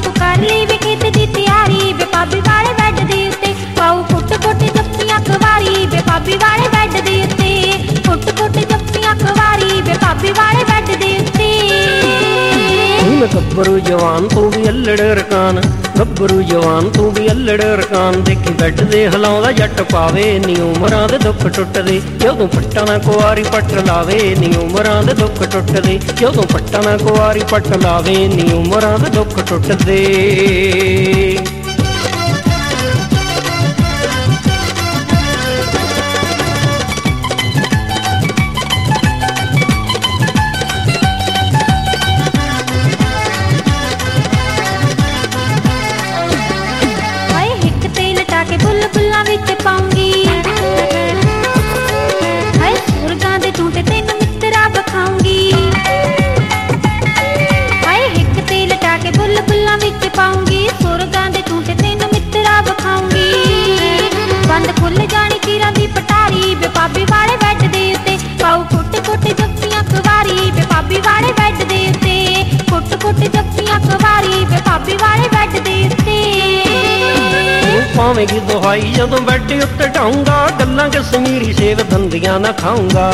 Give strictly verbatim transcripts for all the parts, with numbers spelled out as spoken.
तू कर ली वे खेत दी तैयारी वे भाभी वाले बैड दे उत्ते पाऊ कुट कुट जप्पियां कवारी वे भाभी वाले बैड दे उत्ते कुट कुट जप्पियां कवारी वे भाभी वाले बैड दे उत्ते गब्बरू जवान तू भी अल्लड़ रकान गब्बरू जवान तू भी अल्लड़ रकान देखी बैड दे हिलाउंदा जट पावे नी उमरां दे दुख टुटदे जदों पट्टा ना कुआरी पट लावे नी उमरां दे दुख टुटदे जदों पट्टा ना कुआरी पट लावे नी उमरां दे दुख टुटदे। भाभी वाले बैड दे उत्ते पाऊ कुट कुट जप्पियां कवारी वे भाभी वाले बैड दे उत्ते कुट कुट जप्पियां कवारी वे भाभी वाले बैड दे उत्ते पावेंगी दुहाई जदों बैड उत्ते ढाऊंगा गल्लां कश्मीरी सेव धंदियां ना खाऊंगा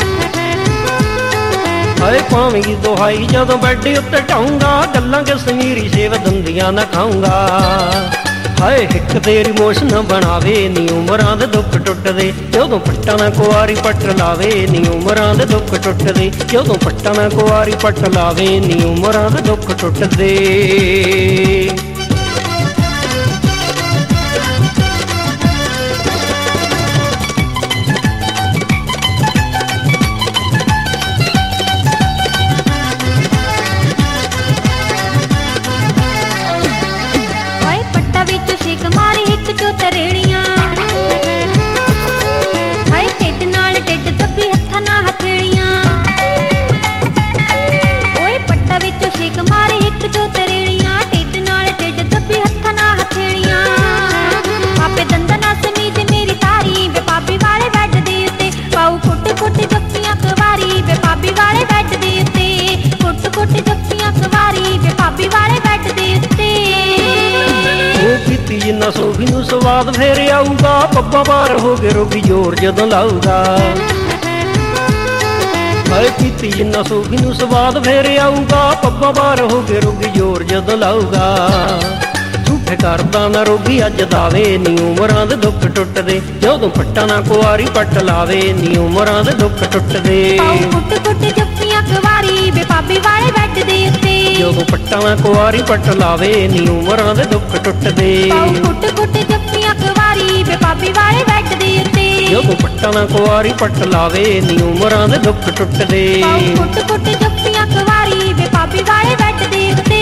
हाय पावेंगी दुहाई जदों बैड उत्ते ढाऊंगा गल्लां कश्मीरी सेव धंदियां ना खाऊंगा हाय हिक तेरी मोश न बनावे नी उमरां दे दुख टुटदे जदों पट्टा ना कुआरी पट लावे नी उमरां दे दुख टुटदे जदों पट्टा ना कुआरी पट लावे नी उमरां दे दुख टुटदे। जिन्ना सोफी नूं स्वाद फेर आऊगा पब्बा बार हो गए रोगी जोर जदों लाऊगा हाय पीती जिन्ना सोफी नूं स्वाद फेर आऊगा पब्बा बार हो गए रोगी जोर जदों लाऊगा झूठे करदा ना रोगी अज दावे नी उमरां दे दुख टुटदे जदों पट्टा ना कुआरी पट लावे नी उमरां दे दुख टुटदे कुट कुट जप्पियां कवारी वे भाभी वाले बैड दे उत्ते जदों पट्टा ना कुआरी पट लावे नी उमरां दे दुख टुटदे कुट कुट जप्पियां कवारी वे भाभी वाले बैड दे उत्ते जदों पट्टा ना कुआरी पट लावे नी उमरां दे दुख टुटदे कुट कुट जप्पियां कवारी वे भाभी वाले बैड दे उत्ते।